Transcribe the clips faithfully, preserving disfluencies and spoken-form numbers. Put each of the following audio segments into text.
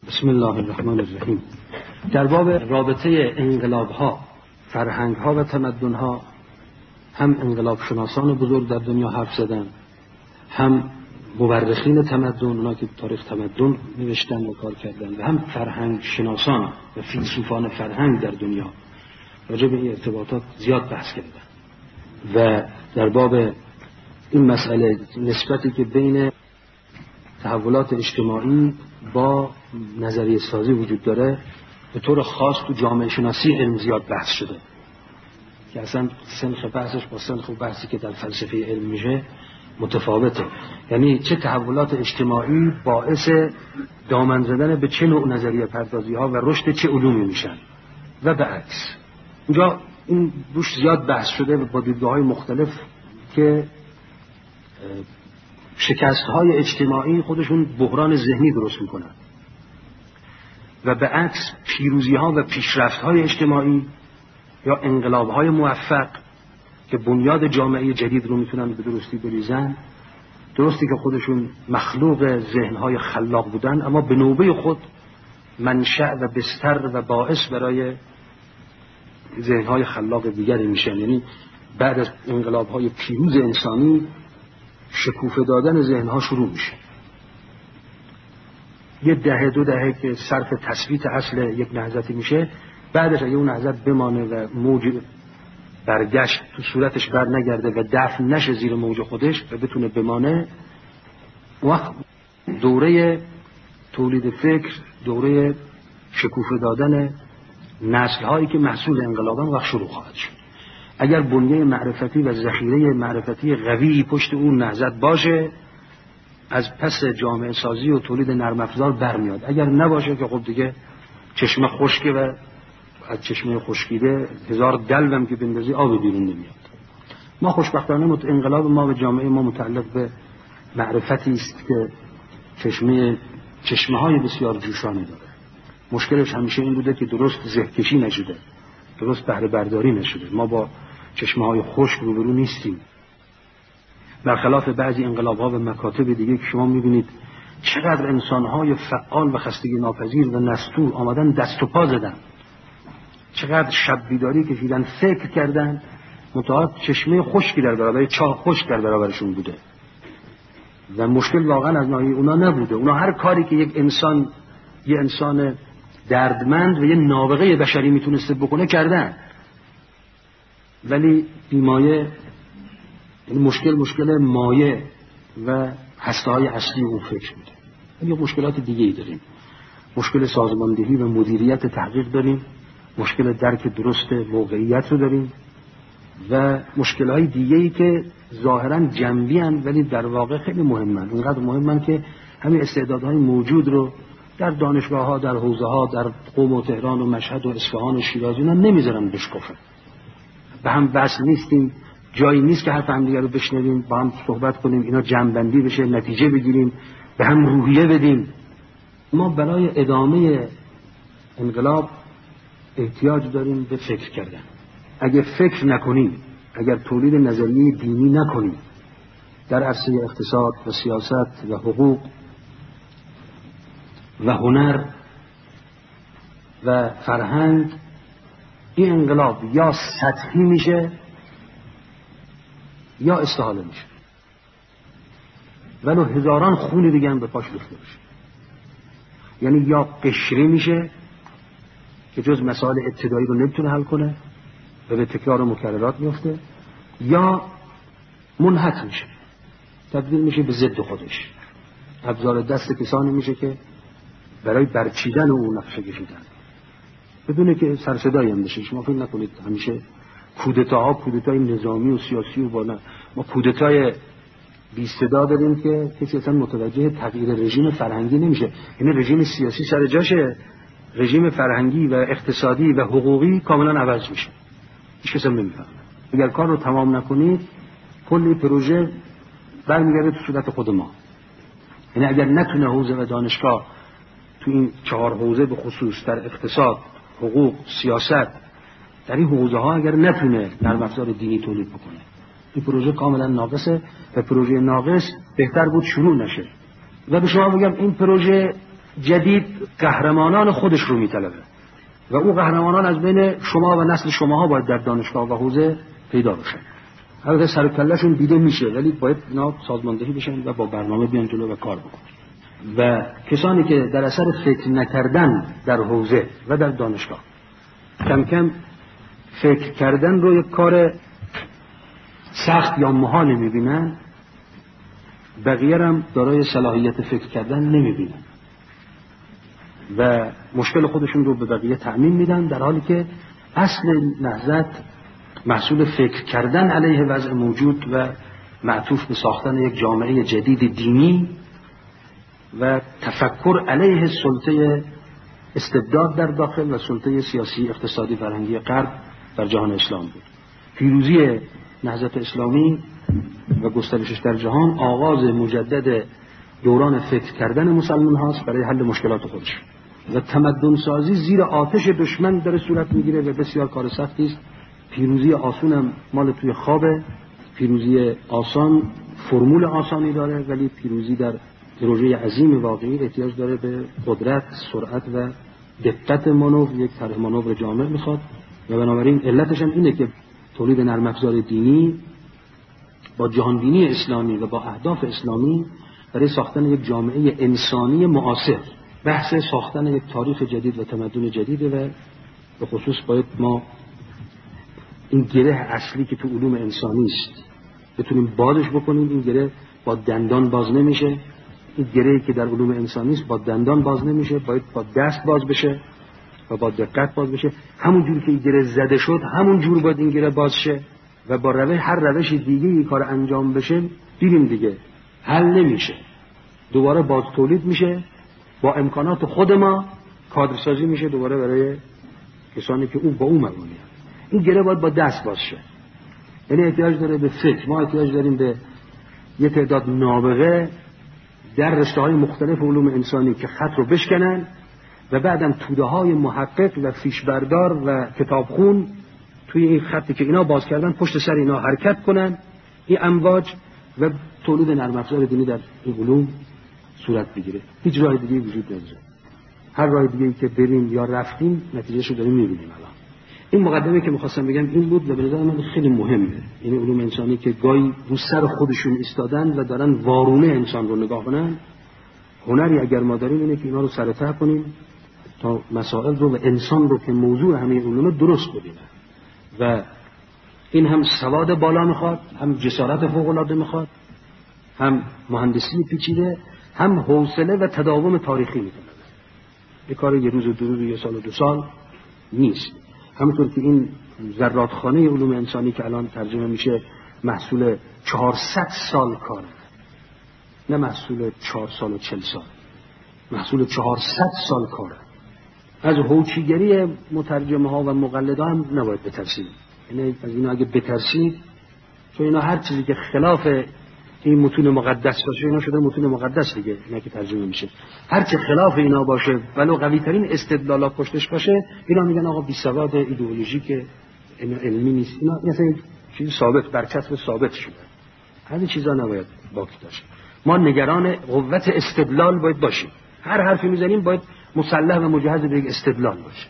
بسم الله الرحمن الرحیم. در باب رابطه انقلاب‌ها، فرهنگ‌ها و تمدن‌ها هم انقلاب شناسان بزرگ در دنیا حرف زدن، هم مورخین تمدن، اونا که تاریخ تمدن نوشتن و کار کردن، و هم فرهنگ شناسان و فیلسوفان فرهنگ در دنیا راجع به این ارتباطات زیاد بحث کردن. و در باب این مسئله نسبتی که بین تحولات اجتماعی با نظریه سازی وجود داره به طور خاص تو جامعه شناسی علم زیاد بحث شده که اصلا سنخ بحثش با سنخ بحثی که در فلسفه علم میشه متفاوته. یعنی چه تحولات اجتماعی باعث دامن زدن به چه نوع نظریه پردازی ها و رشد چه علومی میشن و به عکس. اینجا این روش زیاد بحث شده با دیدگاه های مختلف که شکست های اجتماعی خودشون بحران ذهنی درست میکنن و به عکس پیروزی ها و پیشرفت های اجتماعی یا انقلاب های موفق که بنیاد جامعه جدید رو میتونن به درستی بریزن، درستی که خودشون مخلوق ذهن های خلاق بودن اما به نوبه خود منشأ و بستر و باعث برای ذهن های خلاق دیگری میشن. یعنی بعد از انقلاب های پیروز انسانی شکوفه دادن ذهنها شروع میشه. یه دهه دو دهه که صرف تثبیت اصل یک نهضتی میشه، بعدش اگه اون نهضت بمانه و موج برگشت تو صورتش بر نگرده و دفن نشه زیر موج خودش و بتونه بمانه، وقت دوره تولید فکر، دوره شکوفه دادن نسل هایی که محصول انقلابن وقت شروع خواهد شد. اگر بنیه معرفتی و ذخیره معرفتی قوی پشت اون نهضت باشه، از پس جامعه سازی و تولید نرم افزار برمیاد. اگر نباشه که خب دیگه چشمه خشکه و از چشمه خشکیده هزار دلوم که بندازی آب بیرون نمیاد. ما خوشبختانه انقلاب ما و جامعه ما متعلق به معرفتی است که چشمه چشمه های بسیار جوشانی داره. مشکلش همیشه این بوده که درست زهکشی نشده، درست بهره برداری نشده. ما با چشمه های خشک روبرو نیستیم، برخلاف بعضی انقلاب ها و مکاتب دیگه که شما میبینید چقدر انسان های فعال و خستگی ناپذیر و نستور آمدن دست و پا زدن، چقدر شب بیداری کشیدن، فکر کردن، متعاد چشمه خشکی در برابر چاه خشک در برابرشون بوده و مشکل واقعا از ناحیه اونا نبوده. اونا هر کاری که یک انسان یه انسان دردمند و یه نابغه بشری میتونسته بکنه کردن، ولی بیمایه این مشکل مشکل مایه و هسته های اصلی اون فکر بوده. یه مشکلات دیگه ای داریم، مشکل سازماندهی و مدیریت تحقیق داریم، مشکل درک درست موقعیت رو داریم و مشکل های دیگه ای که ظاهرا جنبی هن ولی در واقع خیلی مهمن. اینقدر مهمن که همین استعدادهای موجود رو در دانشگاه ها، در حوزه ها، در قم و تهران و مشهد و اصفهان و شیراز اینا نمیذارن بشکفن. به هم وصل نیستیم، جایی نیست که حرف هم دیگه رو بشنویم، با هم صحبت کنیم، اینا جمع‌بندی بشه، نتیجه بگیریم، به هم روحیه بدیم. ما برای ادامه انقلاب احتیاج داریم به فکر کردن. اگه فکر نکنیم، اگر تولید نظریه دینی نکنیم در عرصه اقتصاد و سیاست و حقوق و هنر و فرهنگ، این انقلاب یا سطحی میشه یا استحاله میشه، ولو هزاران خون دیگه هم به پاش ریخته بشه. یعنی یا قشری میشه که جز مسائل ابتدایی رو نمیتونه حل کنه و به تکرار و مکررات میفته، یا منحط میشه، تبدیل میشه به ضد خودش، ابزار دست کسانی میشه که برای برچیدن اون نقشه کشیدن بدونه که سر صدایی هم بشه. شما فکر نکنید همیشه کودتاها کودتای نظامی و سیاسی و بالا، ما کودتای بی صدا داریم که کسی اصلا متوجه تغییر رژیم فرهنگی نمیشه. یعنی رژیم سیاسی سر جاشه، رژیم فرهنگی و اقتصادی و حقوقی کاملا عوض میشه، هیچ کس هم نمیفهمه. اگر کار رو تمام نکنید کلی پروژه برمیگرده تو صورت خود ما. یعنی اگر نتونه حوزه و دانشگاه تو این چهار حوزه به خصوص در اقتصاد، حقوق، سیاست، در این حوزه ها اگر نتونه نرم افزار دینی تولید بکنه، این پروژه کاملا ناقصه و پروژه ناقص بهتر بود شروع نشه. و به شما بگم این پروژه جدید قهرمانان خودش رو میطلبه و اون قهرمانان از بین شما و نسل شماها باید در دانشگاه و حوزه پیدا بشن. البته سر و کله‌شون دیده میشه، ولی باید اینا سازماندهی بشن و با برنامه بیان جلو و کار بکنن. و کسانی که در اثر فکر نکردن در حوزه و در دانشگاه کم کم فکر کردن رو یک کار سخت یا محال میبینن، بقیه هم دارای صلاحیت فکر کردن نمیبینن و مشکل خودشون رو به بقیه تعمیم میدن، در حالی که اصل نهضت محصول فکر کردن علیه وضع موجود و معطوف به ساختن یک جامعه جدید دینی و تفکر علیه سلطه استبداد در داخل و سلطه سیاسی اقتصادی فرهنگی غرب در جهان اسلام بود. پیروزی نهضت اسلامی و گسترشش در جهان آغاز مجدد دوران فکر کردن مسلمان هاست برای حل مشکلات خودش و تمدن سازی زیر آتش دشمن داره صورت میگیره و بسیار کار سختی است. پیروزی آسان هم مال توی خوابه، پیروزی آسان فرمول آسانی داره، ولی پیروزی در پروژه عظیم واقعی احتیاج داره به قدرت، سرعت و دقت مانور، یک طرح مانور جامع میخواد و بنابراین علتش هم اینه که تولید نرم افزار دینی با جهان بینی اسلامی و با اهداف اسلامی برای ساختن یک جامعه انسانی معاصر، بحث ساختن یک تاریخ جدید و تمدن جدیده و به خصوص باید ما این گره اصلی که تو علوم انسانی است بتونیم بازش بکنیم. این گره با دندان باز نمیشه، این گره‌ای که در علوم انسانی است با دندان باز نمیشه، باید با دست باز بشه و با دقت باز بشه. همون جوری که این گره زده شد همون جور باید این گره باز شه و با روش هر روش دیگه این کار انجام بشه دیدیم دیگه حل نمیشه، دوباره باز تولید میشه، با امکانات خود ما کادرسازی میشه دوباره برای کسانی که اون با اون معنیه. این گره باید با دست باز شه، یعنی احتیاج داره به فکر. ما احتیاج داریم به یه تعداد نابغه در رشته‌های مختلف علوم انسانی که خط رو بشکنن و بعدم توده‌های محقق و فیشبردار و کتابخون توی این خطی که اینا باز کردن پشت سر اینا حرکت کنن، این امواج و تولید نرم افزار دینی در این علوم صورت بگیره. هیچ راه دیگه وجود نداره. هر راه دیگه‌ای که بریم یا رفتیم نتیجهشو داریم می‌بینیم. الان این مقدمه که می‌خواستم بگم این بود و به نظر من خیلی مهمه. این علوم انسانی که گاهی رو سر خودشون ایستادن و دارن وارونه انسان رو نگاه کنن، هنری اگر ما داریم اینه که اینا رو سرته کنیم تا مسائل رو و انسان رو که موضوع همه علوم درست ببینن و این هم سواد بالا میخواد، هم جسارت فوق‌العاده میخواد، هم مهندسی پیچیده، هم حوصله و تداوم تاریخی میکنه. یه کار یه روز و دو روز و یه سال و دو سال نیست. همونطور که این ذراتخانه علوم انسانی که الان ترجمه میشه محصول چهارصد سال کاره، نه محصول چهار سال و چل سال، محصول چهارصد سال کاره. از هوچیگری مترجمه ها و مقلده هم نباید بترسید. یعنی از اینا اگه بترسید، چون اینا هر چیزی که خلاف این متون مقدس باشه اینا شده متون مقدس دیگه، اینا که ترجمه میشه هر چه خلاف اینا باشه ولو قوی ترین استدلالات پشتش باشه اینا میگن آقا بی سواد ایدئولوژیکه، اینا علمی نیست، اینا مثلا چیز ثابت برچسب ثابت شده. همین چیزا نباید باقی داشت. ما نگران قوت استدلال باید باشیم، هر حرفی میزنیم باید مسلح و مجهز به یک استدلال باشه،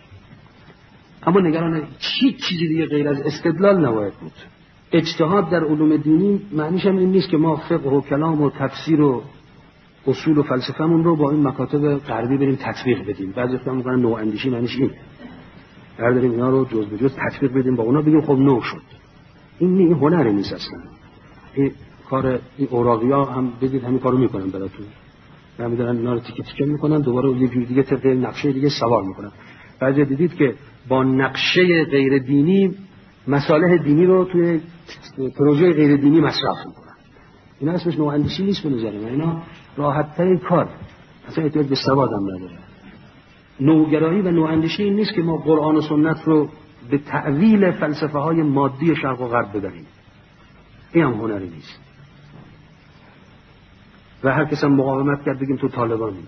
اما نگران هیچ چیزی دیگه غیر از استدلال نباید بود. اجتهاد در علوم دینی معنیش هم این نیست که ما فقه و کلام و تفسیر و اصول و فلسفه‌مون رو با این مکاتب غربی بریم تطبیق بدیم. بعضی وقتا میگن نواندیشی معنیش این، هر داریم اینا رو جز به جز تطبیق بدیم با اونا بگیم خب نو شد. این این هنری نیست اصلا. این کار این اوراقیا هم بدید همین کارو میکنن براتون، نمیدونن اینا رو تیکه تیکه میکنن دوباره یه جور دیگه طبق نقشه دیگه سوار میکنن. بعضی دیدید که با نقشه غیر دینی مصالح دینی رو توی پروژه غیر دینی مصرف میکنن. اینا اسمش نواندیشی نیست به نظر من، اینا راحت ترین کار، اصلا احتیاج به سواد هم نداره. نوگرایی و نواندیشی این نیست که ما قرآن و سنت رو به تأویل فلسفه های مادی شرق و غرب ببریم، این هم هنری نیست و هر کس هم مقاومت کرد بگیم تو طالبانی.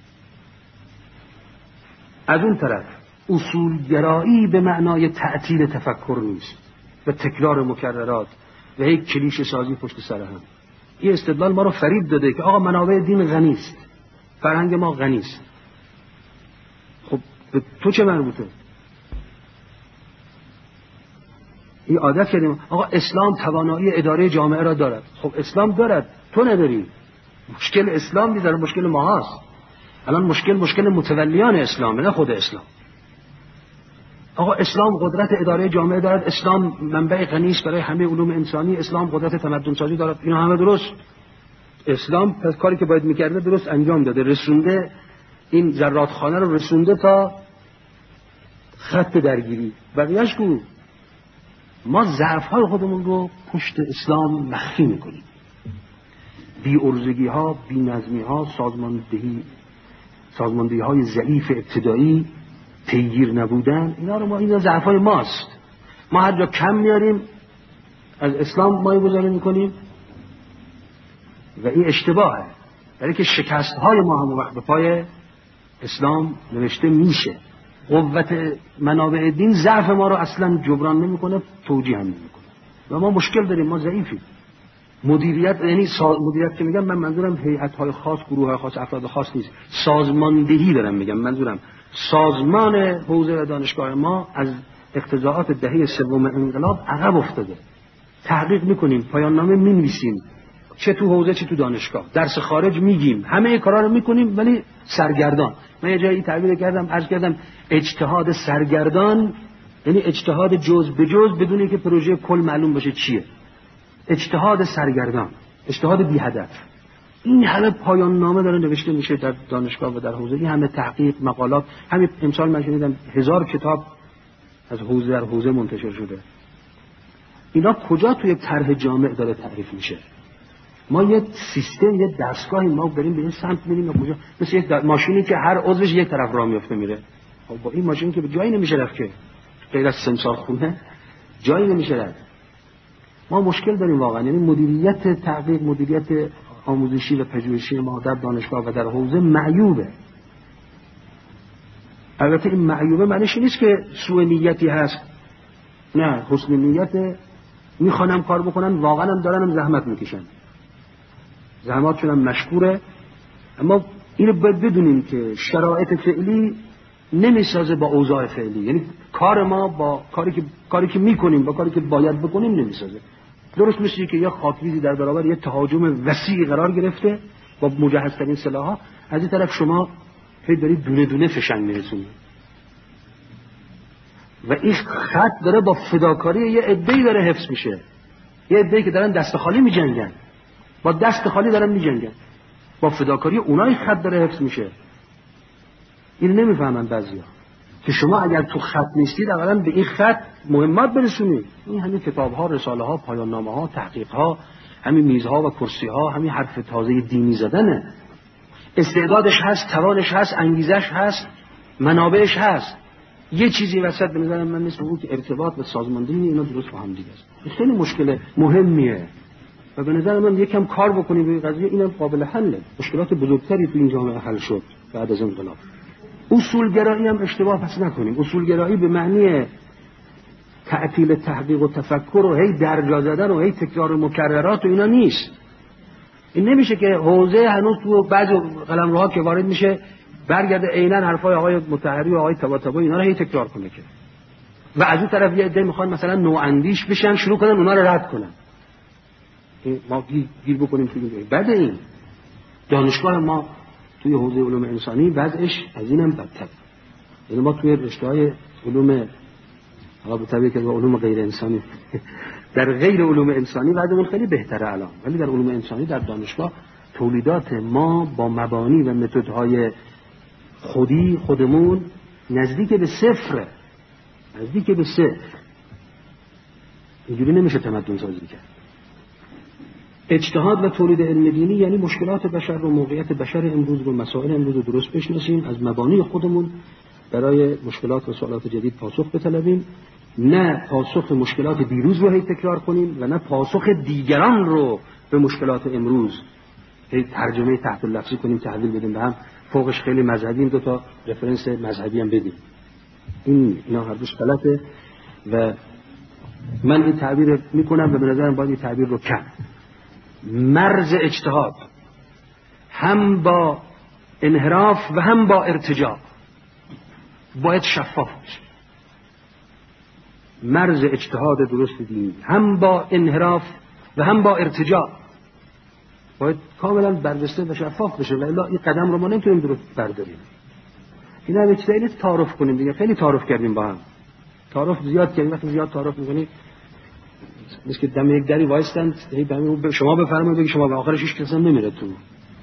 از اون طرف اصولگرایی به معنای تعطیل تفکر نیست و تکرار مکررات و یک کلیشه سازی پشت سر هم. این استدلال ما رو فریب داده که آقا منابع دین غنی است، فرهنگ ما غنی است، به تو چه مربوطه؟ این عادت کردیم آقا اسلام توانایی اداره جامعه را دارد. خب اسلام دارد، تو نداری. مشکل اسلام نیست، مشکل ما هست. الان مشکل مشکل متولیان اسلامه، نه خود اسلام. آقا اسلام قدرت اداره جامعه دارد، اسلام منبع غنی است برای همه علوم انسانی، اسلام قدرت تمدن سازی دارد. اینا همه درست. اسلام پس کاری که باید میکرده درست انجام داده، رسونده این زرادخانه رو رسونده تا خط درگیری. بقیه‌اش کو؟ ما ضعف‌های خودمون رو پشت اسلام مخفی میکنیم. بی‌ارزگی ها، بی‌نظمی ها، سازماندهی سازماندهی های ضعیف ابتدایی، پیگیر نبودن، اینا رو ما، اینا ضعف‌های ماست. ما هر جا کم میاریم از اسلام مایه گذاری میکنیم و این اشتباهه. برای که شکست‌های ما هم وقت به پای اسلام نوشته میشه. قوت منابع دین ضعف ما رو اصلا جبران نمیکنه، توجیه هم نمیکنه و ما مشکل داریم، ما ضعیفیم. مدیریت، یعنی مدیریت که میگم من منظورم هیئت‌های خاص، گروه‌های خاص، افراد خاص نیست، سازماندهی دارم میگم. منظورم سازمان حوزه و دانشگاه ما از اقتضاعات دهه سوم انقلاب عقب افتاده. تحقیق میکنیم، پایان نامه مینویسیم، چه تو حوزه چه تو دانشگاه، درس خارج میگیم، همه کارا رو میکنیم ولی سرگردان. من یه جایی تعبیر کردم، عرض کردم اجتهاد سرگردان یعنی اجتهاد جزء به جزء بدون اینکه پروژه کل معلوم باشه چیه. اجتهاد سرگردان، اجتهاد بی هدف. این همه پایان نامه داره نوشته میشه در دانشگاه و در حوزه، این همه تحقیق، مقالات. همین امسال من شنیدم هزار کتاب از حوزه در حوزه منتشر شده. اینا کجا توی طرح جامع داره تعریف میشه؟ ما یه سیستم، یه دستگاهی ما داریم به این سمت میریم، کجا؟ مثل یک ماشینی که هر عضوش یک طرف راه میفته میره. خب با این ماشین که به جایی نمیشه رفت که، غیر از سمسار خونه جایی نمیشه رفت. ما مشکل داریم واقعا. یعنی مدیریت تحقیق، مدیریت آموزشی و پژوهشی ما در دانشگاه و در حوزه معیوبه. البته این معیوبه معنیش نیست که سوء نیتی هست، نه، حسن نیت. میخوانم کار بکنن، واقعا هم دارن، هم زحمت میکشن، زحماتشون هم مشکوره. اما اینو باید بدونیم که شرایط فعلی نمیسازه با اوضاع فعلی. یعنی کار ما با کاری که کاری که میکنیم با کاری که باید بکنیم نمیسازه. درست مثل که یه خاکریزی در برابر یه تهاجم وسیعی قرار گرفته با مجهزترین سلاح‌ها، از این طرف شما هی دارید دونه دونه فشنگ میرسونید و این خط داره با فداکاری یه عده‌ای داره حفظ میشه. یه عده‌ای که دارن دست خالی میجنگن، با دست خالی دارن میجنگن، با فداکاری اونای خط داره حفظ میشه. این نمیفهمن بعضیا که شما اگر تو خط نیستید اولا به این خط مهمات برسونید. این همین کتاب‌ها، رساله‌ها، پایان‌نامه‌ها، تحقیق‌ها، همین میزها و کرسی‌ها، همین حرف تازه دینی زدنه. استعدادش هست، توانش هست، انگیزش هست، منابعش هست. یه چیزی وسط به نظر من نیست، اون که ارتباط و سازماندهی اینا درست با هم دیگه است. خیلی مشکل مهمیه و به نظر من یکم کار بکنیم روی قضیه، اینم قابل حله. مشکلات بزرگتری تو این جامعه حل شد بعد از انقلاب. اصولگرایی هم اشتباه پس نکنیم. اصولگرایی به معنی تعطیل تحقیق و تفکر و هی درجا زدن و هی تکرار مکررات و اینا نیست. این نمیشه که حوزه هنوز تو بعضی قلمروها که وارد میشه برگرده عیناً حرفای آقای مطهری و آقای طباطبایی اینا رو هی تکرار کنه که، و از اون طرف یه عده میخوان مثلا نواندیش بشن، شروع کنن اونا رو رد کنن. ما گیر بکنیم توی این. بعد این دانشگاه ما توی حوزه علوم انسانی وضعش از اینم بدتر. یعنی ما توی رشته‌های علوم حالا به طبیعی که علوم غیر انسانی در غیر علوم انسانی وضعمون خیلی بهتره الان، ولی در علوم انسانی در دانشگاه تولیدات ما با مبانی و متدهای خودی خودمون نزدیک به صفر، نزدیک به صفر. اینجوری نمیشه تمدن سازی کرد. اجتهاد و تولید علم دینی یعنی مشکلات بشر و موقعیت بشر امروز رو، مسائل امروز رو درست بشناسیم، از مبانی خودمون برای مشکلات و سوالات جدید پاسخ بطلبیم، نه پاسخ مشکلات دیروز رو هی تکرار کنیم و نه پاسخ دیگران رو به مشکلات امروز هی ترجمه تحت لفظی کنیم، تحویل بدیم به هم، فوقش خیلی مذهبی دو تا رفرنس مذهبی هم بدیم. این اینا هر دوش غلطه و من این تعبیر میکنم و به نظرم باید این تعبیر رو کم. مرز اجتهاد هم با انحراف و هم با ارتجاع باید شفاف بشه. مرز اجتهاد درست دینی هم با انحراف و هم با ارتجاع باید کاملا برجسته و شفاف بشه، و الا این قدم رو ما نمیتونیم درست برداریم. اینا هم چیزایی تعارف کنیم دیگه. خیلی تعارف کردیم با هم، تعارف زیاد کردیم. وقتی زیاد تعارف می‌کنی مثل که دم یک دری وایستند، هی به شما بفرمایید بگی شما، به آخرش هیچ کس هم نمیره تو.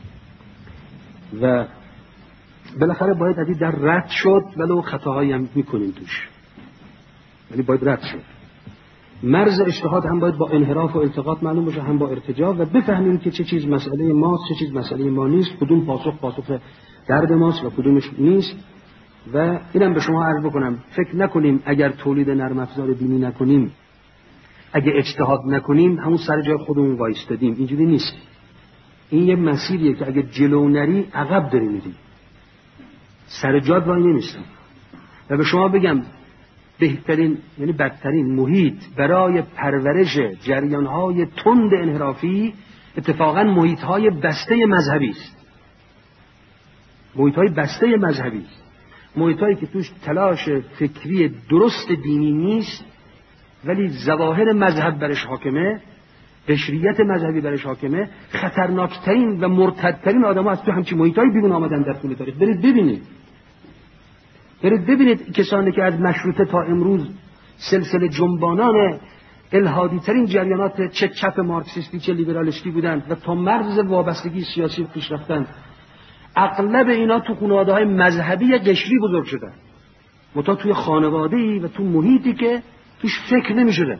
و بالاخره باید از این در رد شد، ولو خطاهایی هم میکنیم توش، ولی باید رد شد. مرز اجتهاد هم باید با انحراف و التقاط معلوم باشه، هم با ارتجاع، و بفهمیم که چه چیز مسئله ماست، چه چیز مسئله ما نیست، کدوم پاسخ پاسخ درد ماست و کدومش نیست. و اینم به شما عرض بکنم، فکر نکنیم اگر تولید نرم افزار دینی نکنیم، اگه اجتهاد نکنیم همون سر جای خودمون وایستادیم. اینجوری نیست. این یه مسیریه که اگه جلو نری عقب داری میری، سر جات وای نمیستی. و به شما بگم بهترین یعنی بدترین محیط برای پرورش جریان‌های تند انحرافی اتفاقاً محیط‌های بسته مذهبی است. محیط‌های بسته مذهبی است. محیط‌هایی که توش تلاش فکری درست دینی نیست، ولی ظواهر مذهب برش حاکمه، بشریت مذهبی برش حاکمه. خطرناکترین و مرتدترین آدم‌ها از تو همچین محیط‌های بیرون آمدن در طول تاریخ. برید ببینید. برید ببینید کسانی که از مشروطه تا امروز سلسله جنبانان الحادی ترین جریانات چه چپ مارکسیستی چه لیبرالیستی بودند و تا مرز وابستگی سیاسی پیش رفتند، اغلب اینا تو خانواده‌های مذهبی قشری بزرگ شدن، متا توی خانواده‌ای و تو محیطی که توش فکر نمی‌شده،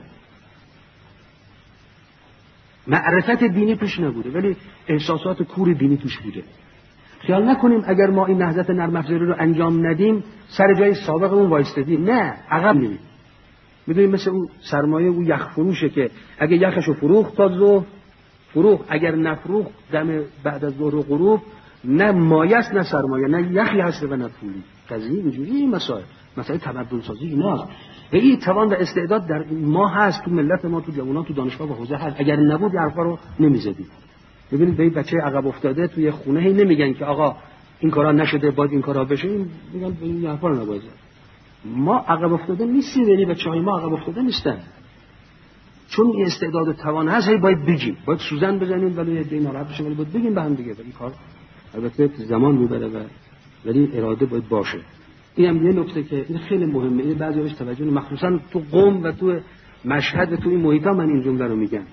معرفت دینی توش نبوده، ولی احساسات کور دینی توش بوده. خیال نکنیم اگر ما این نهضت نرم افزاری رو انجام ندیم سر جای سابقمون وایستادیم. نه، عقب میریم. میدونیم مثل اون سرمایه اون یخ فروشه که اگه یخشو فروخت تا ظهر فروخت، اگر نفروخت دم بعد از ظهر و غروب، نه مایه است نه سرمایه، نه یخی هست و نه پولی. قضیه اینجوری. این مسائل مسائل تمدن سازی ایناست. و این توان و استعداد در ما هست، تو ملت ما، تو جوانان، تو دانشگاه و حوزه هست. اگر نبود این حرفا رو نمیزدیم. ببینید به این بچه عقب افتاده توی خونه هی نمیگن که آقا این کارا نشده باید این کارا بشه، میگن این حرفا رو نباید. ما عقب افتاده نیستیم، یعنی بچه‌های ما عقب افتاده نیستن، چون این استعداد و توان هست. هی باید بگیم، باید سوزن بزنیم، ولی یه ناراحت بشیم، ولی باید بگیم به هم دیگه. ولی کار البته زمان میبره و ولی اراده باید باشه. این هم یه نکته که این خیلی مهمه، این بعضی‌هاش توجه، مخصوصا تو قم و تو مشهد و تو این محیطا من این جمله رو میگم.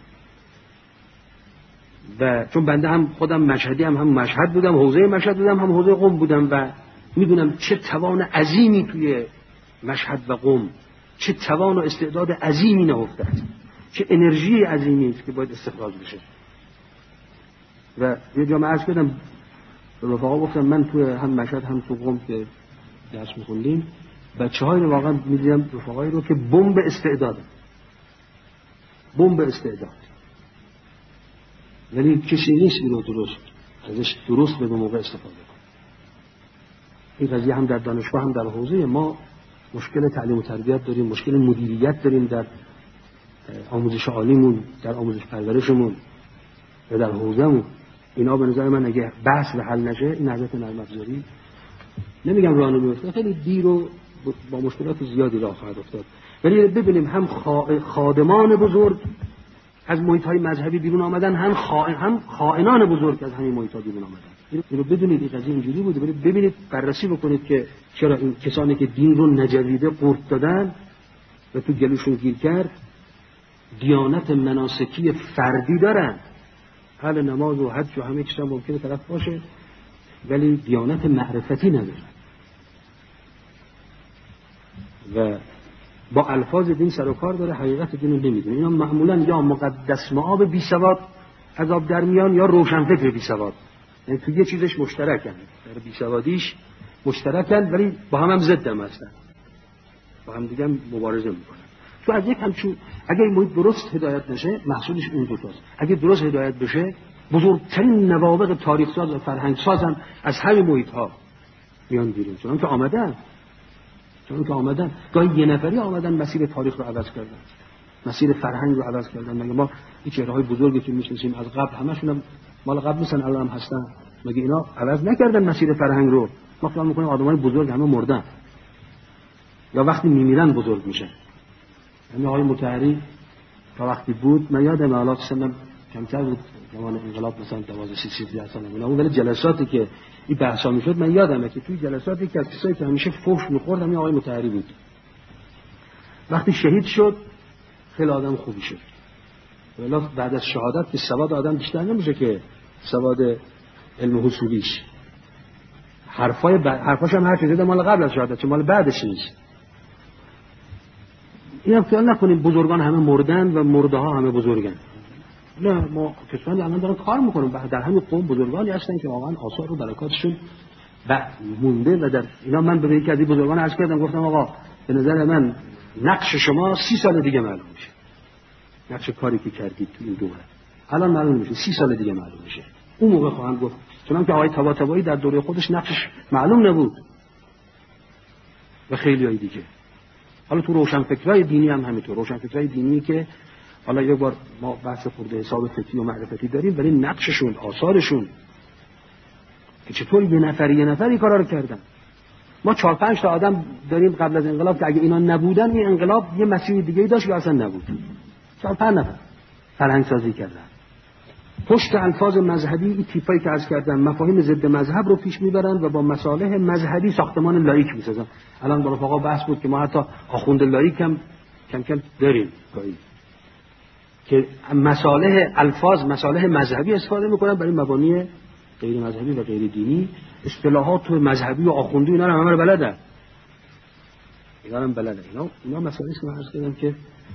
و چون بنده هم خودم مشهدی هم هم مشهد بودم، حوزه مشهد بودم، هم حوزه قم بودم و میدونم چه توان عظیمی توی مشهد و قم، چه توان و استعداد عظیمی نهفته است، چه انرژی عظیمی است که باید استخراج بشه. و یه جا عرض کردم رفقا، گفتم من توی هم مشهد هم تو قم که درس می‌خوندیم بچه‌های رو واقعا می‌دیدم، رفقایی رو که بمب استعداد بمب استعداد ولی کسی نیست اینو درست ازش درست به موقع استفاده کنه. این قضیه هم در دانشگاه هم در حوزه ما مشکل تعلیم و تربیت داریم، مشکل مدیریت داریم در آموزش عالیمون، در آموزش پرورشمون و در حوزه‌مون. اینا به نظر من اگه بحث و حل نشه این نهضت نرم افزاری نمیگم راه نمیفته، خیلی دیر و با مشکلات زیادی راه خواهد افتاد. ولی ببینیم هم خادمان بزرگ از محیط‌های مذهبی بیرون آمدن، هم خائن هم خائنان بزرگ از همین محیط‌ها بیرون آمدن. اینو بدونید این قضیه اینجوری بوده. ولی ببینید بررسی بکنید که چرا این کسانی که دین رو نجویده قورت دادن و تو گلوشون گیر کرد دیانت مناسکی فردی دارن، حال نماز و حج و همه چیزا ممکنه طرف باشه، ولی دیانت معرفتی ندارن و با الفاظ دین سر و کار داره، حقیقت دین رو نمیدونه. اینا معمولا یا مقدس معاب بی سواد از آب در میان یا روشنفکر بی سواد، یعنی تو یه چیزش مشترکن، در بی سوادیش مشترکن ولی با هم هم ضد هم هستن، با هم دیگه مبارزه میکنن. تو از یک همچون اگه این محیط درست هدایت نشه محصولش اون دوتاست. اگه درست هدایت بشه بزرگترین نوابغ تاریخ ساز و فرهنگ ساز هم از همین محیط ها میان بیرون، چون که آمدن چون که آمدن گاهی یه نفری آمدن مسیر تاریخ رو عوض کردن، مسیر فرهنگ رو عوض کردن. مگه ما این چهره‌های بزرگی که میشناسیم از قبل همشون هم مال قبل نیستن، الان هم هستن؟ مگه اینا عوض نکردن مسیر فرهنگ رو؟ ما فکر می‌کنیم آدمای بزرگ همه مردن. یا وقتی میمیرن بزرگ میشن. یعنی آقای مطهری تا وقتی بود، من یادم حالا سنم کمتر بود، زمان انقلاب مثلا دوازده سیزده سال اینا بود، ولی جلساتی که این بحثا میشد من یادمه که توی جلساتی که از کسایی که همیشه فحش میخورد همین آقای مطهری بود. وقتی شهید شد خیلی آدم خوبی شد. ولی بعد از شهادت که سواد آدم بیشتر نمیشه که سواد علم حصولیش. حرفای ب... حرفاش هم هر چیزی ده مال قبل از شهادت، چه مال بعدش نیست. اینم خیال نکنیم بزرگان همه مردن و مرده ها همه بزرگن. نه، ما کسانی الان دارن کار میکنن در همین قوم بزرگانی هستن که واقعا آثار و برکاتشون و مونده و در اینا. من به یکی از این بزرگان عرض کردم، گفتم آقا به نظر من نقش شما سی سال دیگه معلوم میشه. نقش کاری که کردید تو این دوره الان معلوم میشه، سی سال دیگه معلوم میشه. اون موقع خواهم گفت، چون که آقای طباطبایی در دوره خودش نقشش معلوم نبود و خیلی های دیگه. حالا تو روشنفکرای دینی هم همینطور، روشنفکرای دینی که حالا یک بار ما بحث خورده حساب فکری و معرفتی داریم، ولی نقششون، آثارشون که چطور یه نفری یه نفری کارا رو کردن. ما چهار پنج تا آدم داریم قبل از انقلاب که اگه اینا نبودن این انقلاب یه مسیر دیگه‌ای داشت که اصلا نبود. چهار پنج نفر فرهنگ سازی کردن. پشت الفاظ مذهبی این تیپایی که عرض کردم مفاهیم ضد مذهب رو پیش میبرن و با مصالح مذهبی ساختمان لاییک میسازن. الان با رفقا بحث بود که ما حتی آخوند لاییک هم کم کم داریم گاهی که مصالح الفاظ مصالح مذهبی استفاده میکنن برای مبانی غیر مذهبی و غیر دینی. اصطلاحات مذهبی و آخوندی اینا رو همه رو بلدن. اینا هم بلدن. اینا اینا مسائلی است که من عرض کردم که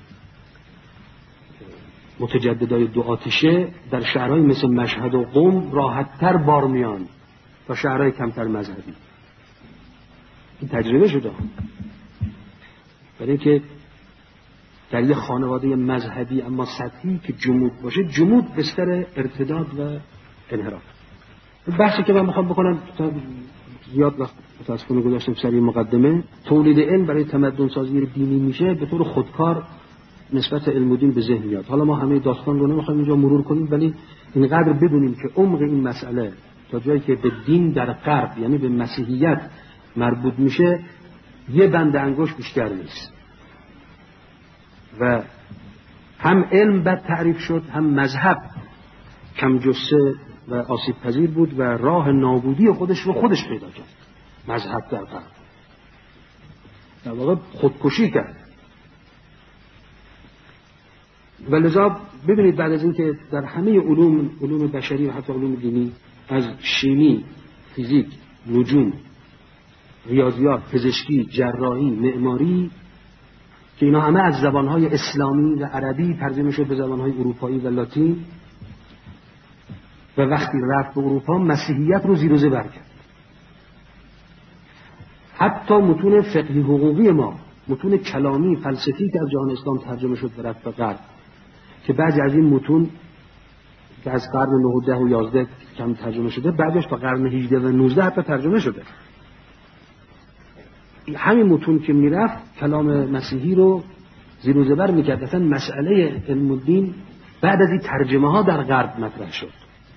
متجددای دو آتشه در شهرهای مثل مشهد و قم راحت‌تر بار میان تا شهرهای کمتر مذهبی. این تجربه شده. برای اینکه در یه خانواده مذهبی اما سطحی که جمود باشه، جمود بستر ارتداد و انحراف. بحثی که من میخوام بکنم زیاد وقت متاسفانه گذاشتم سری مقدمه، تولید علم برای تمدن سازی دینی میشه به طور خودکار نسبت علم و دین به ذهن میاد. حالا ما همه داستان رو نمیخوایم اینجا مرور کنیم، ولی اینقدر بدونیم که عمق این مسئله تا جایی که به دین در غرب یعنی به مسیحیت مربوط میشه یه بند انگشت بیشتر نیست و هم علم بد تعریف شد، هم مذهب کم جثه و آسیب پذیر بود و راه نابودی خودش رو خودش پیدا کرد. مذهب در غرب در واقع خودکشی کرد. و لذا ببینید بعد از این که در همه علوم علوم بشری و حتی علوم دینی، از شیمی، فیزیک، نجوم، ریاضیات، پزشکی، جراحی، معماری که اینا همه از زبانهای اسلامی و عربی ترجمه شد به زبانهای اروپایی و لاتین و وقتی رفت به اروپا مسیحیت رو زیر و زبر کرد. حتی متون فقهی حقوقی ما، متون کلامی فلسفی که از جهان اسلام ترجمه شد و رفت به غرب، که بعضی از این متون که از قرن نه و ده و یازده کم ترجمه شده بعدش تا قرن هجده و نوزده حتی ترجمه شده. همین متون که میرفت کلام مسیحی رو زیر و زبر میکرد. اصلا مسئله علم الدین بعد از این ترجمه ها در غرب مطرح شد،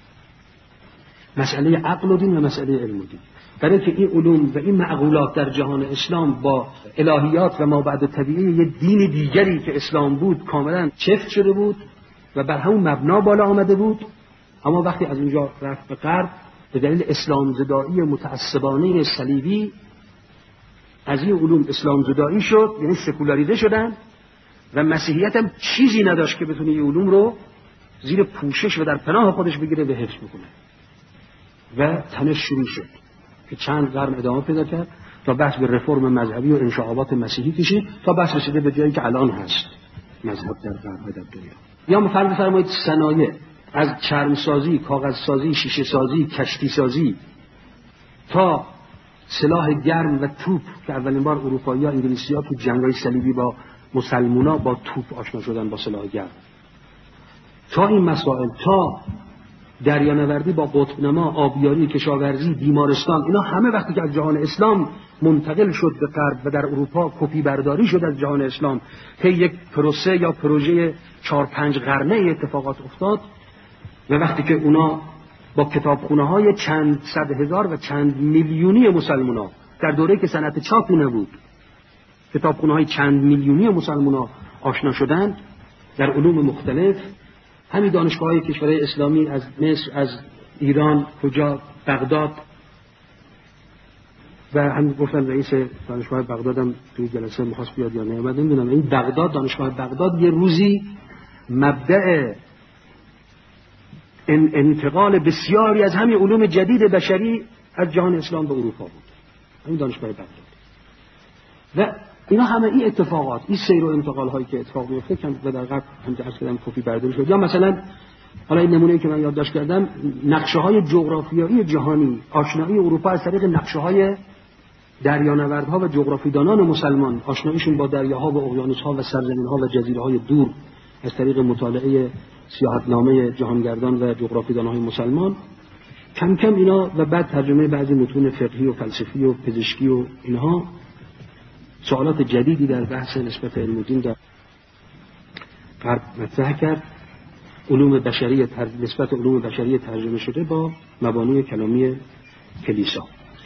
مسئله عقل و دین و مسئله علم الدین، برای که این علوم و این معقولات در جهان اسلام با الهیات و ما بعد طبیعی یه دین دیگری که اسلام بود کاملا چفت شده بود و بر همون مبنا بالا آمده بود. اما وقتی از اونجا رفت به غرب به دلیل اسلام زدایی متعصبانه صلیبی از این علوم اسلام زدایی شد، یعنی سکولاریزه شدن و مسیحیت هم چیزی نداشت که بتونه این علوم رو زیر پوشش و در پناه خودش بگیره و حفظ بکنه و تنش شروع شد که چند قرن ادامه پیدا کرد تا بحث به رفرم مذهبی و انشعابات مسیحی کشید تا بحث رسیده به جایی که الان هست مذهب در غرب و در دنیا. یا مثلا بفرمایید صنایع، از چرمسازی، کاغذسازی، شیشه سازی، کشتی سازی تا سلاح گرم و توپ که اولین بار اروپایی‌ها انگلیسی‌ها تو جنگ‌های صلیبی با مسلمونا با توپ آشنا شدن، با سلاح گرم، تا این مسائل، تا دریانوردی با قطب نما، آبیاری، کشاورزی، بیمارستان، اینا همه وقتی که از جهان اسلام منتقل شد به غرب و در اروپا کپی برداری شد از جهان اسلام، که یک پروسه یا پروژه چهار پنج قرنه اتفاقات افتاد و وقتی که اونا با کتابخونه‌های چند صد هزار و چند میلیونی مسلمان‌ها در دوره‌ای که صنعت چاپی نبود کتابخونه‌های چند میلیونی مسلمان‌ها آشنا شدند در علوم مختلف. همین دانشگاه‌های کشورهای اسلامی از مصر، از ایران، کجا، بغداد، و هم گفتن رئیس دانشگاه بغداد هم توی جلسه می‌خواست بیاد یا نیامد نمیدونم. این بغداد، دانشگاه بغداد یه روزی مبدأ انتقال بسیاری از همین علوم جدید بشری از جهان اسلام به اروپا بود، همین دانشگاه بغداد. و اینا همه این اتفاقات، این سیر و انتقال هایی که اتفاق میفته که به در قبل هم درس کردم کپی برداری شد. یا مثلا حالا این نمونه‌ای که من یادداشت کردم، نقشه های جغرافیایی جهانی، آشنایی اروپا از طریق نقشه های دریانوردها و جغرافیدانان مسلمان، آشناییشون با دریاها و اقیانوس‌ها و سرزمین‌ها و جزیره‌های دور از طریق مطالعه سیاحتنامه جهانگردان و جغرافیدانهای مسلمان، کم کم اینا و بعد ترجمه بعضی متون فقهی و فلسفی و پزشکی و اینها، سوالات جدیدی در بحث نسبت علم و دین در غرب مطرح کرد. علوم بشری تر... نسبت علوم بشری ترجمه شده با مبانی کلامی کلیسا.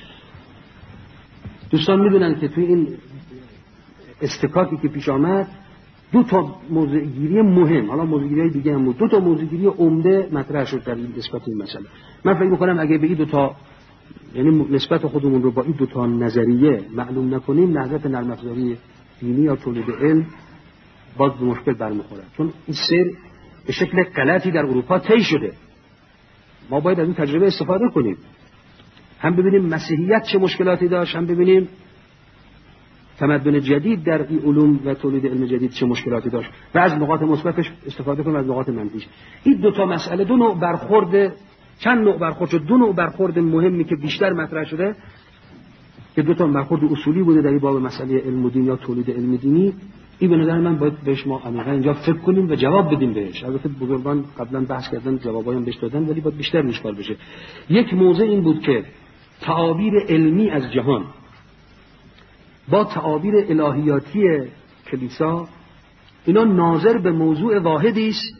دوستان میدونن که توی این استکاکی که پیش آمد دو تا موضوع گیری مهم، حالا موضوع گیری دیگه هم بود، دو تا موضوع گیری عمده مطرح شد در این نسبت این مسئله. من فکر می‌کنم اگه به این دو تا، یعنی نسبت خودمون رو با این دو تا نظریه معلوم نکنیم، نهضت نرم افزاری دینی یا تولید علم باز به مشکل برمیخوره، چون این سیر به شکل غلطی در اروپا طی شده. ما باید از این تجربه استفاده کنیم، هم ببینیم مسیحیت چه مشکلاتی داشت، هم ببینیم تمدن جدید در این علوم و تولید علم جدید چه مشکلاتی داشت و از نقاط مثبتش استفاده کنیم، از نقاط منفیش. این دو تا مسئله، دو نوع برخورد، چند نوع برخورد شد، دو نوع برخورد مهمی که بیشتر مطرح شده که دو تا برخورد اصولی بوده در این باب مسئله علم و دین یا تولید علم دینی. این به نظر من باید بهش ما عمیقا اینجا فکر کنیم و جواب بدیم بهش. البته بزرگان قبلا بحث کردن، جوابایی هم بهش دادن، ولی باید بیشتر نشکار بشه. یک موضوع این بود که تعابیر علمی از جهان با تعابیر الهیاتی کلیسا اینا ناظر به موضوع واحدی است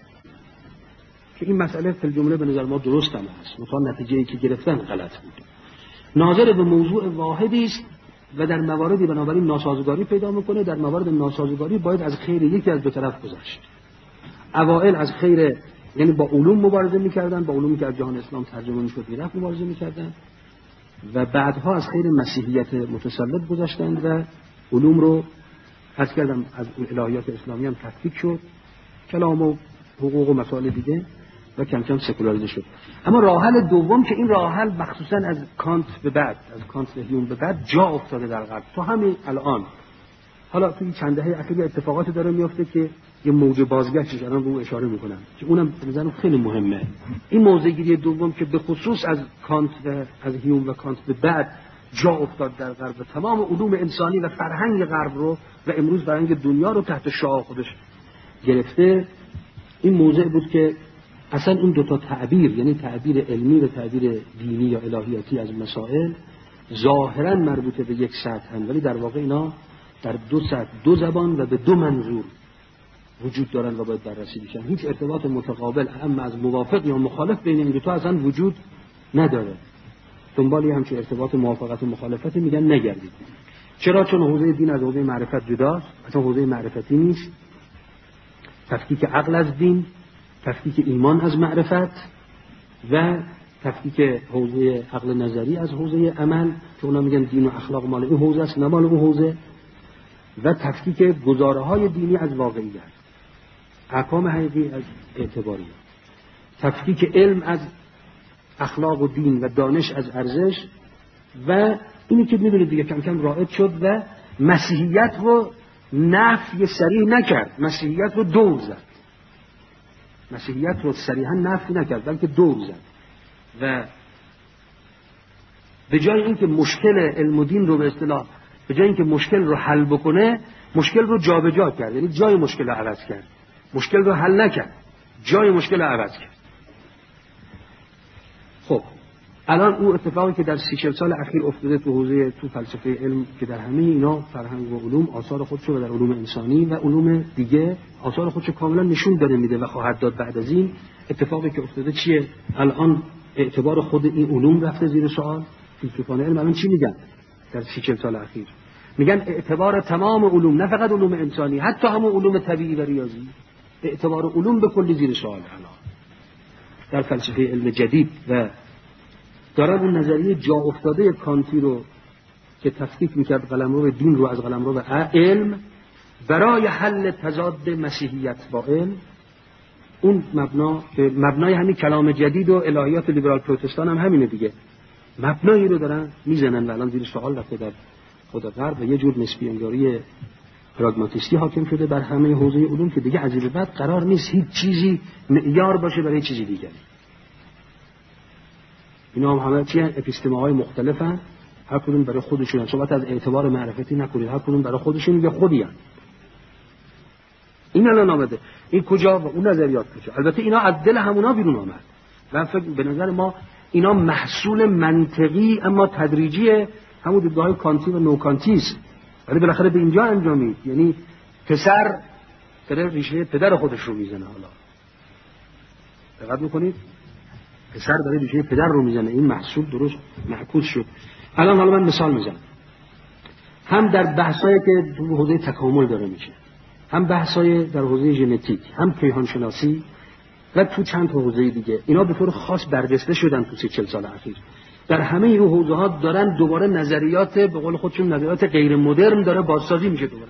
که این مسئله فی الجمله به نظر ما درست هم هست، مثلا نتیجه‌ای که گرفتن غلط بود. ناظر به موضوع واحدی است و در مواردی بنابراین ناسازگاری پیدا میکنه. در موارد ناسازگاری باید از خیر یکی از دو طرف گذشت. اوائل از خیر، یعنی با علوم مبارزه میکردن، با علومی که از جهان اسلام ترجمه میشد میرفت مبارزه میکردن، و بعدها از خیر مسیحیت متسلط گذاشتند و علوم رو عرض کردم از الهیات اسلامی هم تفکیک شد، کلام و حقوق و مسائل دیگه، و کم کم سکولاریزه شد. اما راه حل دوم که این راه حل مخصوصا از کانت به بعد، از کانت و هیوم به بعد جا افتاده در غرب تا همین الان، حالا توی چند دهه اخیر اتفاقاتی داره میفته که یه موج بازگشتش الان به اون اشاره میکنم که اونم به نظرم خیلی مهمه. این موضوعگیری دوم که به خصوص از کانت و از هیوم و کانت به بعد جا افتاد در غرب و تمام علوم انسانی و فرهنگ غرب رو و امروز فرهنگ دنیا رو تحت شعاع خودش گرفته، این موضوع بود که اصلا این دو تا تعبیر، یعنی تعبیر علمی و تعبیر دینی یا الهیاتی از مسائل، ظاهرا مربوطه به یک سطح هم، ولی در واقع اینا در دو سطح، دو زبان و به دو منظور وجود دارن و باید بررسی بشن. هیچ ارتباط متقابل اما از موافق یا مخالف بین این دو تا اصلا وجود نداره. دنبال همچین ارتباط موافقت و مخالفت میگن نگردید. چرا؟ چون حوزه دین از حوزه معرفت جداست، اصلا حوزه معرفتی نیست. تفکیک عقل از دین، تفکیک ایمان از معرفت و تفکیک حوزه عقل نظری از حوزه عمل، که اونا میگن دین و اخلاق مال این حوزه است نه مال اون حوزه، و تفکیک گزاره های دینی از واقعیت، احکام حقیقی از اعتباری، تفکیک علم از اخلاق و دین و دانش از ارزش، و اینی که میدونید دیگه کم کم رائج شد و مسیحیت رو نفی صریح نکرد، مسیحیت رو دور زد. مسیحیت رو صریحا نفی نکرد بلکه دور زد و به جای اینکه مشکل علم و دین رو به اصطلاح، به جای اینکه مشکل رو حل بکنه، مشکل رو جابجا کرد، یعنی جای مشکل رو عوض کرد. مشکل رو حل نکرد، جای مشکل رو عوض کرد. خب الان اون اتفاقی که در سی چهل سال اخیر افتاده تو حوزه تو فلسفه علم که در همه اینا فرهنگ و علوم آثار خودشو و در علوم انسانی و علوم دیگه آثار خودشو کاملا نشون داده میده و خواهد داد. بعد از این اتفاقی که افتاده چیه؟ الان اعتبار خود این علوم رفته زیر سوال. فیلسوفان علم الان چی میگن در سی چهل سال اخیر؟ میگن اعتبار تمام علوم، نه فقط علوم انسانی، حتی همون علوم طبیعی و ریاضی، اعتبار علوم به کلی زیر سوال الان در فلسفه علم جدید. و دارن اون نظریه جا افتاده کانتی رو که تفکیک میکرد قلمرو دین رو از قلمرو علم برای حل تضاد مسیحیت با علم، اون مبنا مبنای همین کلام جدید و الهیات لیبرال پروتستان هم همینه دیگه، مبنایی رو دارن میزنن و الان زیر سوال رفته در خود غرب و یه جور نسبی انگاری پراگماتیستی حاکم شده بر همه حوزه علوم که دیگه از این بعد قرار نیست هیچ چیزی معیار باشه برای چیزی دیگری. اینا هم همه چی اپیستمه‌های مختلفن، هر کدوم برای خودشون، صحبت از اعتبار معرفتی نکنید، هر کدوم برای خودشون یا خودیان. این الان آمده، این کجا و اون نظریات کجا؟ البته اینا از دل همونا بیرون آمد. من فکر به نظر ما اینا محصول منطقی اما تدریجی همون دیدگاه کانتی و نوکانتی است، ولی بالاخره به اینجا انجامید. یعنی پسر داره ریشه پدر خودش رو میزنه. حالا دقت میکنید، پسر داره ریشه پدر رو میزنه، این محصول درست معکوس شد. الان حالا من مثال میزنم، هم در بحثایی که تو حوزه تکامل داره میشه، هم بحثای در حوزه ژنتیک، هم کیهان شناسی و تو چند حوزه دیگه. اینا به طور خاص برجسته شدن تو سی چهل سال اخیر. در همه این حوزه ها دارن دوباره نظریات به قول خودشون نظریات غیر مدرن داره بازسازی میشه، دوباره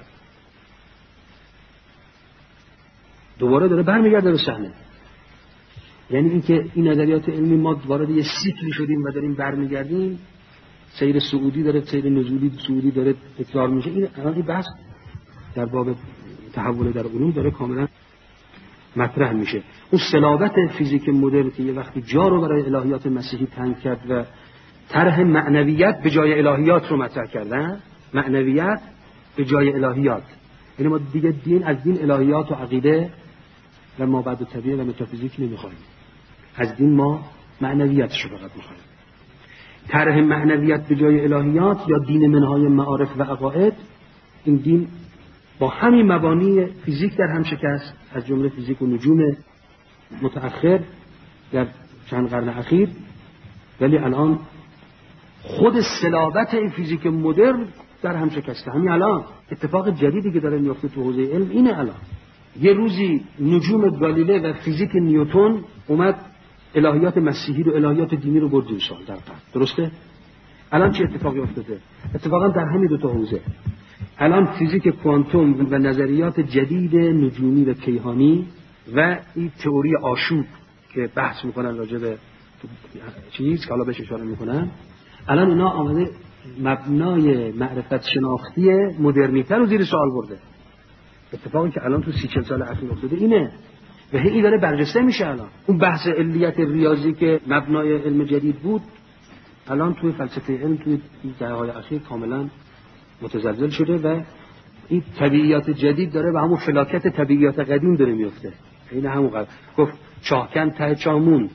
دوباره داره برمیگرده به صحنه. یعنی اینکه این نظریات علمی ما وارد یه سیکلی شدیم و داریم برمیگردیم، سیر صعودی داره، سیر نزولی صعودی داره تکرار میشه. این الان این بحث در باب تحول در علوم داره کاملا مطرح میشه. اون صلابت فیزیک مدرن که یه وقتی جا رو برای الهیات مسیحی تنگ کرد و طرح معنویت به جای الهیات رو مطرح کردن، معنویت به جای الهیات، یعنی ما دیگه دین از دین الهیات و عقیده و مابعد طبیعه و متافیزیک نمیخوایم، از دین ما معنویتش رو فقط میخوایم. طرح معنویت به جای الهیات یا دین منهای معارف و عقاید، این دین با همین مبانی فیزیک در هم شکست، از جمله فیزیک و نجوم متأخر در چند قرن اخیر. ولی الان خود صلابت این فیزیک مدرن در هم شکسته. همین الان اتفاق جدیدی که داره میفته تو حوزه علم اینه. الان یه روزی نجوم گالیله و فیزیک نیوتن اومد الهیات مسیحی رو، الهیات دینی رو برد زیر سوال در قرن. درسته؟ الان چه اتفاقی افتاده؟ اتفاقا در همین دو تا حوزه الان فیزیک کوانتوم و نظریات جدید نجومی و کیهانی و این تئوری آشوب که بحث میکنن راجع به چیز که حالا بهش اشاره میکنن، الان اینا آمده مبنای معرفت شناختی مدرنیته رو زیر سوال برده. اتفاقی که الان تو سی چل سال اخیر افتاده اینه و هی داره برجسته میشه. الان اون بحث علیت ریاضی که مبنای علم جدید بود، الان توی فلسفه علم توی دهه‌های اخیر کاملا متزلزل شده و این طبیعیات جدید داره و همون فلاکت طبیعیات قدیم داره میفته. این همون قدر گفت چاهکن ته چاه موند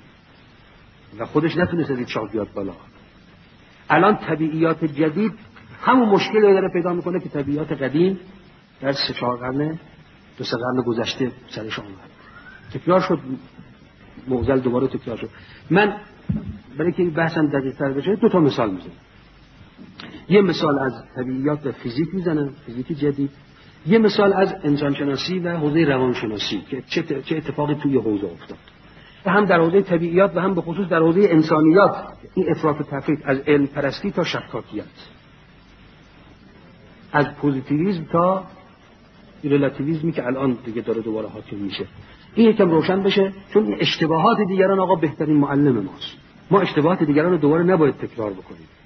و خودش نتونست از این چاه بیاد بالا. الان طبیعیات جدید همون مشکل رو داره پیدا میکنه که طبیعیات قدیم در سه چهار قرن دو سه قرن گذشته سرش آمد. تکرار شد، معضل دوباره تکرار شد. من برای که این بحثم دقیق تر بشه دو تا مثال میزنم. یه مثال از طبیعیات و فیزیک میزنم، فیزیک جدید. یه مثال از انسانشناسی و حوزه روانشناسی که چه چه اتفاقی توی حوزه افتاد. و هم در حوزه طبیعیات و هم به خصوص در حوزه انسانیات، این افراط و تفریط از علم پرستی تا شکاکیت، از پوزیتیویسم تا ریلاتیویسمی که الان دیگه داره دوباره حاکم میشه. این یکم روشن بشه، چون اشتباهات دیگران آقا بهترین معلم ماست. ما اشتباهات دیگران رو دوباره نباید تکرار بکنیم.